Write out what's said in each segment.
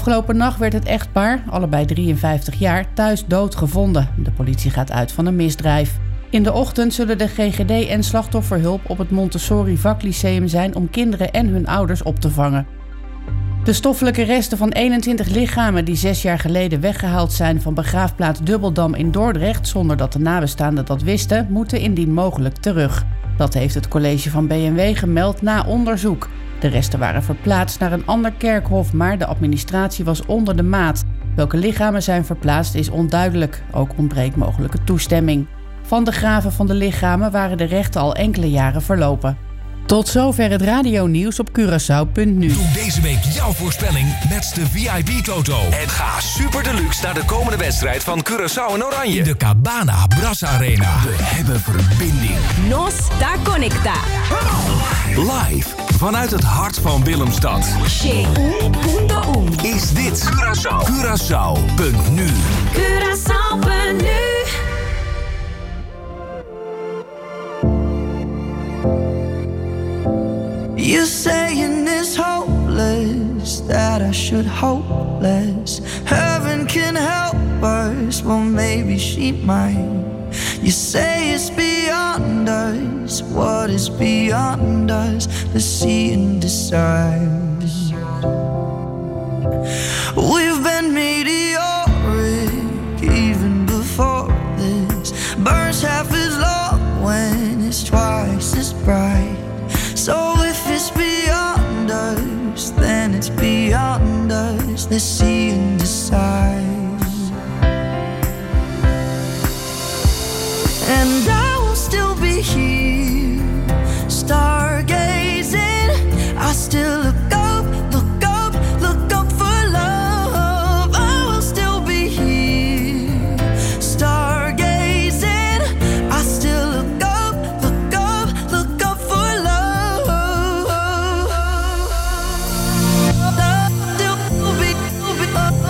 Afgelopen nacht werd het echtpaar, allebei 53 jaar, thuis dood gevonden. De politie gaat uit van een misdrijf. In de ochtend zullen de GGD en slachtofferhulp op het Montessori Vaklyceum zijn om kinderen en hun ouders op te vangen. De stoffelijke resten van 21 lichamen die 6 jaar geleden weggehaald zijn van begraafplaats Dubbeldam in Dordrecht, zonder dat de nabestaanden dat wisten, moeten indien mogelijk terug. Dat heeft het college van B&W gemeld na onderzoek. De resten waren verplaatst naar een ander kerkhof, maar de administratie was onder de maat. Welke lichamen zijn verplaatst is onduidelijk. Ook ontbreekt mogelijke toestemming. Van de graven van de lichamen waren de rechten al enkele jaren verlopen. Tot zover het radionieuws op Curaçao.nu. Doe deze week jouw voorspelling met de VIP-toto. En ga super deluxe naar de komende wedstrijd van Curaçao en Oranje. In de Cabana Bras Arena. We hebben verbinding. Nos está conecta. Live vanuit het hart van Willemstad. Is dit Curaçao. Curaçao.nu. Curaçao.nu. You're saying it's hopeless, that I should hope less. Heaven can help us, well maybe she might. You say it's beyond us, what is beyond us? Let's see and decide. We've been meteoric even before this. Burns half as long when it's twice as bright. So if it's beyond us, then it's beyond us. Let's see and decide. And I will still be here, stargazing. I still look up, look up, look up for love. I will still be here, stargazing. I still look up, look up, look up for love. I'll still be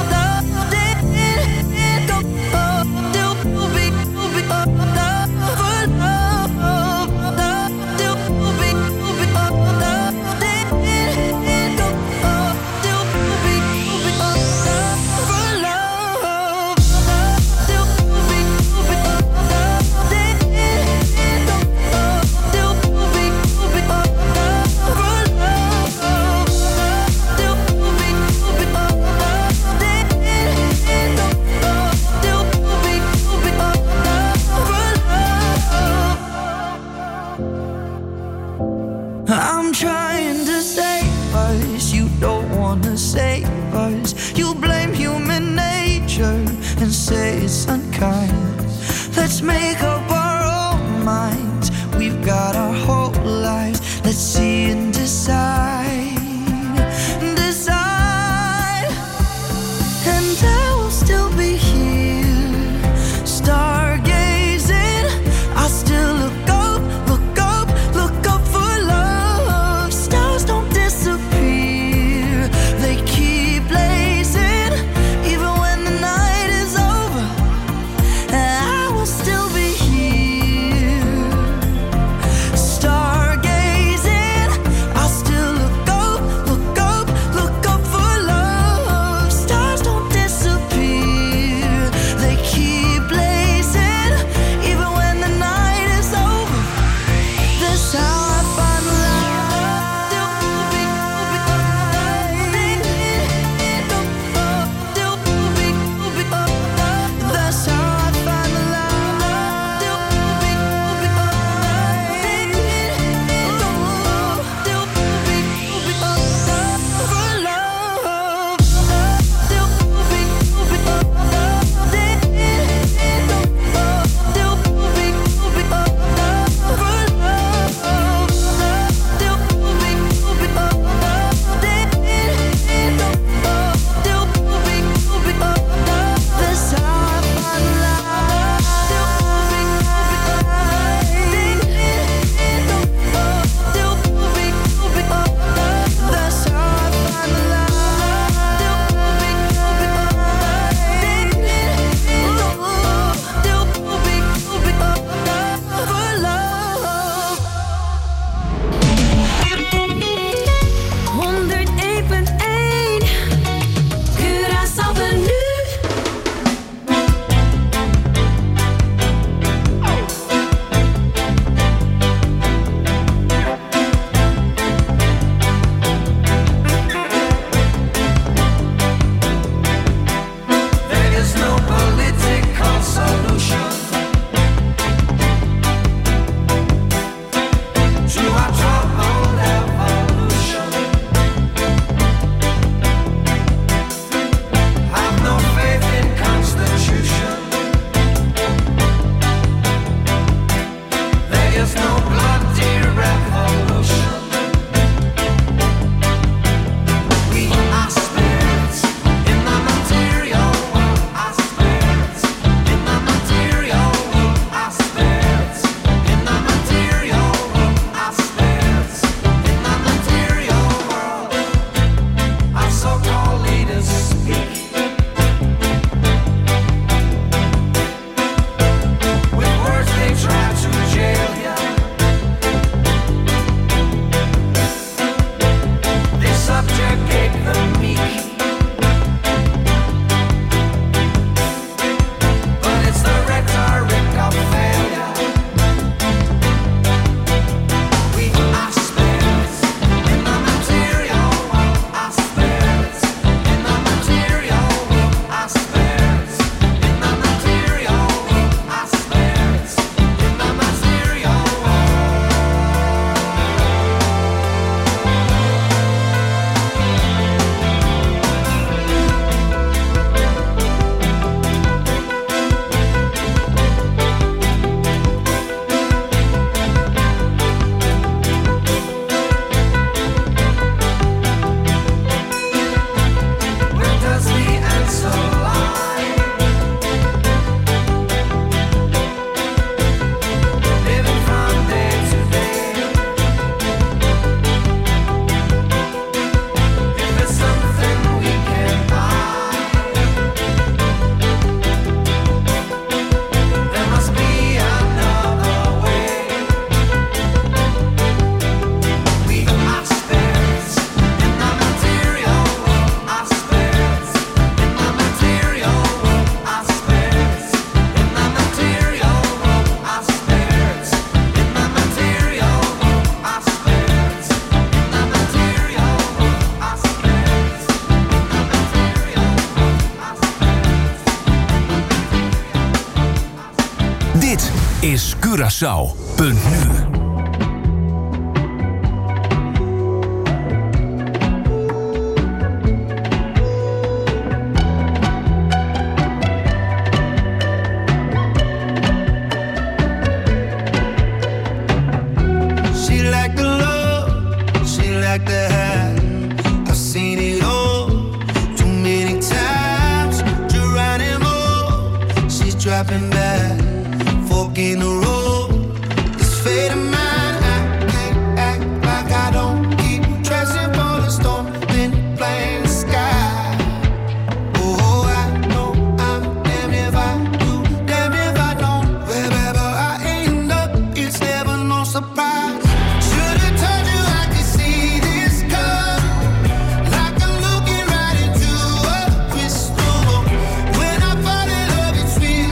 is Curaçao.nu. Dropping back, fork in the road. This fate of mine, I can't act like I don't keep dressing for the storm, then playing the sky. Oh, I know I'm damned if I do, damned if I don't. Wherever I end up, it's never no surprise. Should've told you I could see this coming, like I'm looking right into a crystal ball. When I fall in love, it's with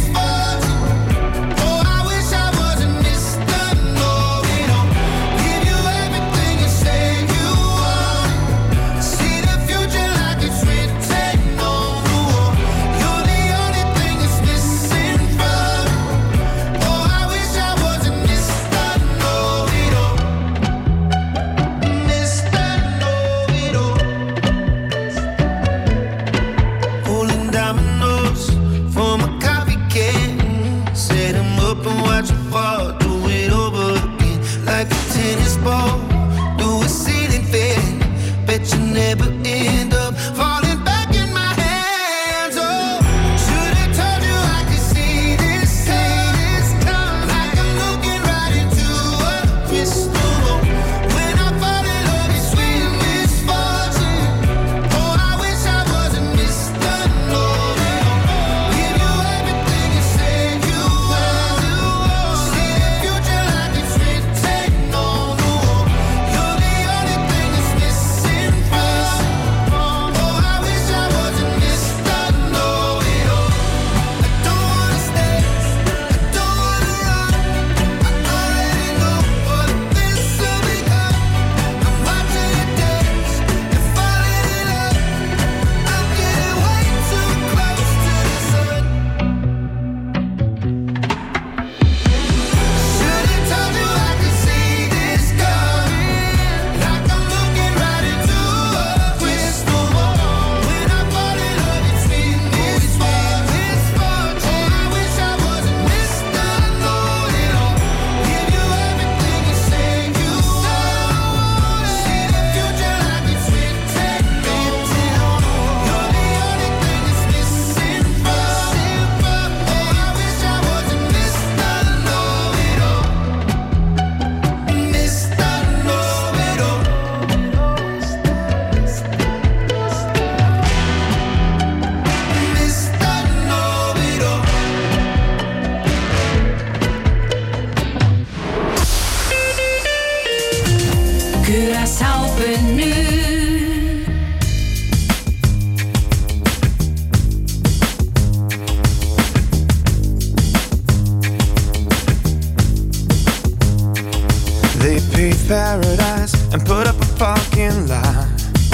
paradise and put up a fucking lie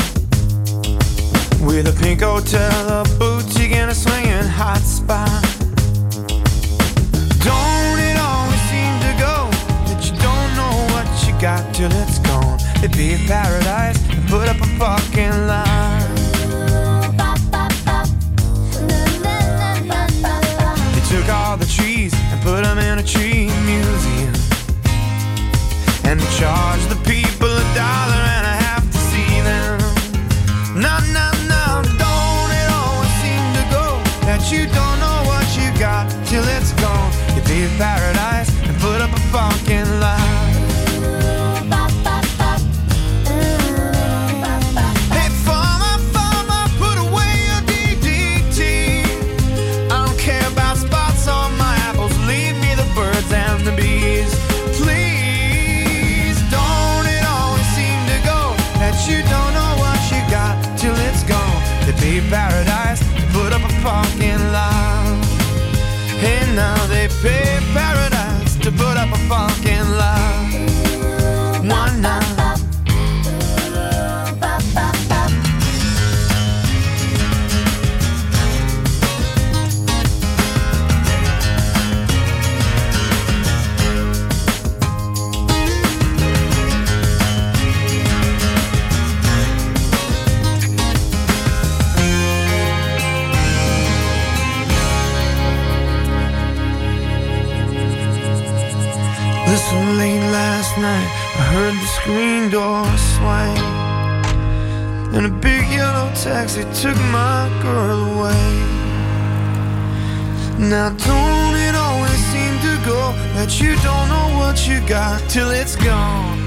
with a pink hotel, a boutique, and a swinging hot spot. Don't it always seem to go that you don't know what you got till it's gone? They paved paradise and put up a fucking lie. They took all the trees and put them in a tree museum and charged the people $1.50 to see them. No, no, no, don't it always seem to go that you don't know what you got till it's gone? You paved paradise and put up a fucking lie. Hey, farmer, put away your DDT. I don't care about spots on my apples, leave me the birds and the bees. Please, don't it always seem to go that you don't know what you got till it's gone? They paved paradise and put up a fucking lie. Hey, now they pay paradise to put up a fucking lie. One night. last night I heard the screen door swing, and a big yellow taxi took my girl away. Now don't it always seem to go that you don't know what you got till it's gone?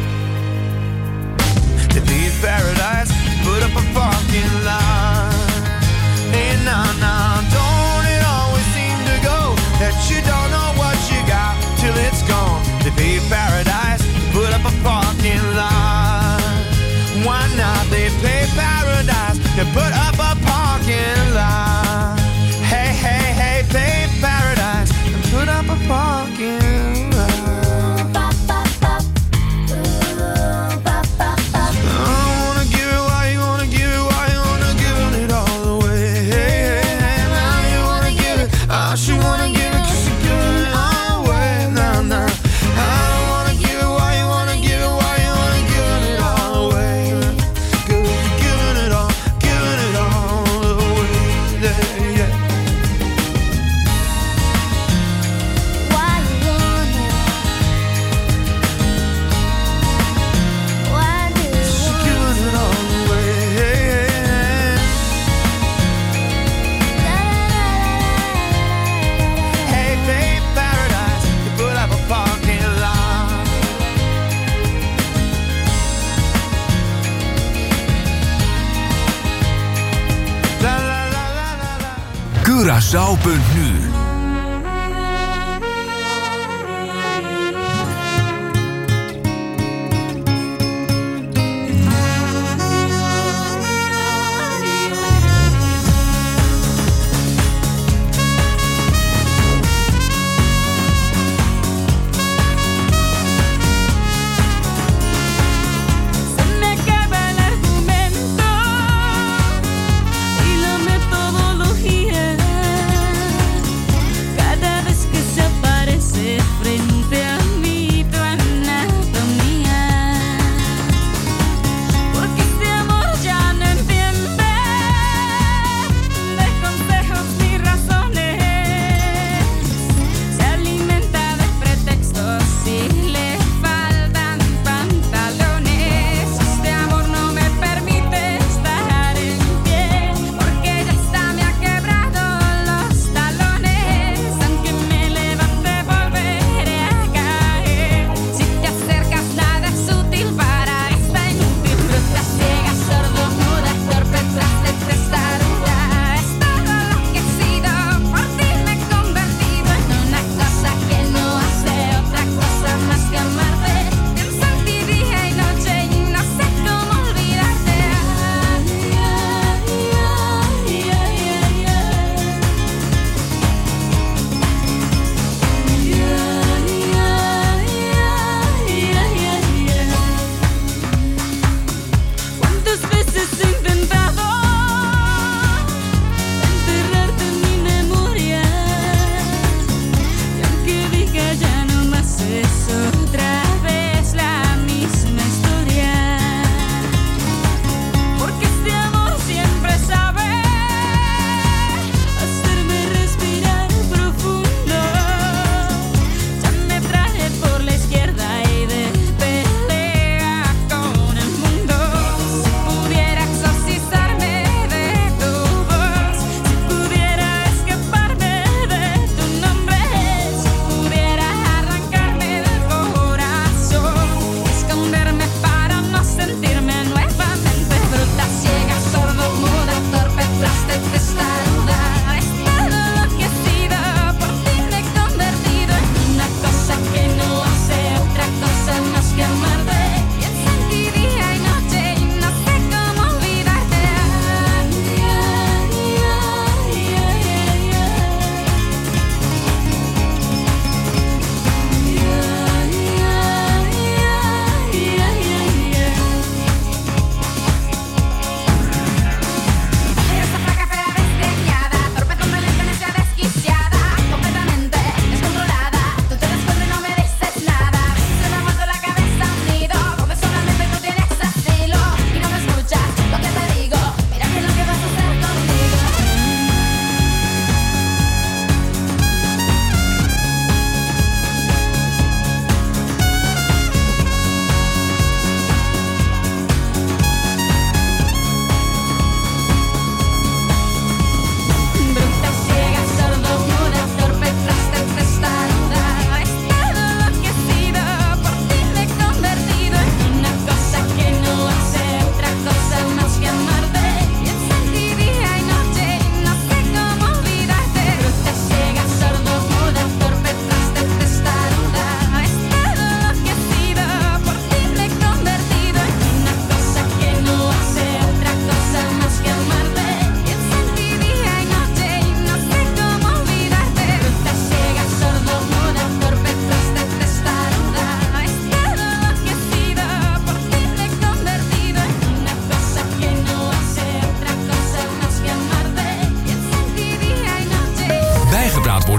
To be in paradise, put up a parking lot. Hey, nah, don't it always seem to go that you don't know what you got till it's gone? To be in paradise, put up a parking lot. Why not? They pay paradise to put up a parking lot. Hey, hey, hey, pay paradise and put up a parking lot. She wanna give it 'cause she give it all away. Nah, nah. I don't wanna give it. Why you wanna give it? Why you wanna give it all away? Giving it all away. Yeah, yeah. Why you wanna? Why do you She giving it all away. Hey, babe, paradise, you put up a parking lot. La la la la la la. Curaçao.nu. Se me acaba el argumento y la metodología.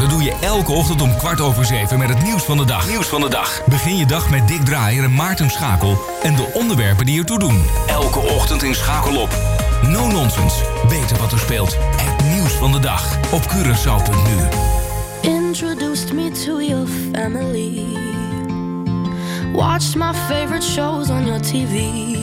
Dat doe je elke ochtend om 6:15 met het nieuws van de dag. Begin je dag met Dick Draaier en Maarten Schakel en de onderwerpen die ertoe doen. Elke ochtend in Schakel op. No nonsense. Weten wat er speelt. Het nieuws van de dag op Curaçao.nu. Introduced me to your family. Watched my favorite shows on your TV.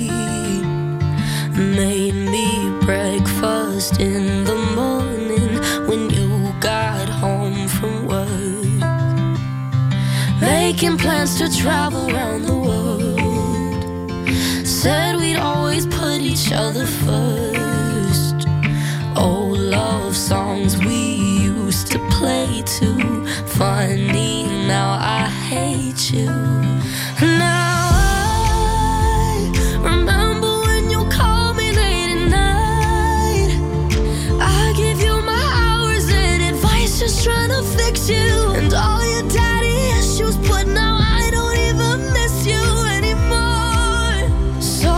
Made me breakfast in the morning when you got home from work. Making plans to travel around the world. Said we'd always put each other first. Old love songs we used to play too. Funny, now I hate you. Now I remember when you called me late at night. I give you my hours and advice, just trying to fix you. And all your daddy issues, but now I don't even miss you anymore. So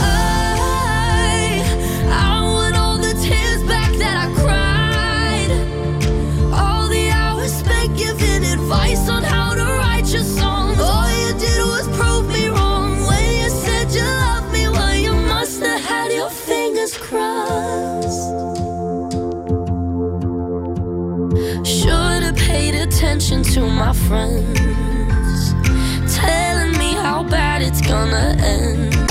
I want all the tears back that I cried. All the hours spent giving advice on how to write your songs. All you did was prove me wrong when you said you loved me. Well, you must have had your fingers crossed. Should've paid attention to my friends, telling me how bad it's gonna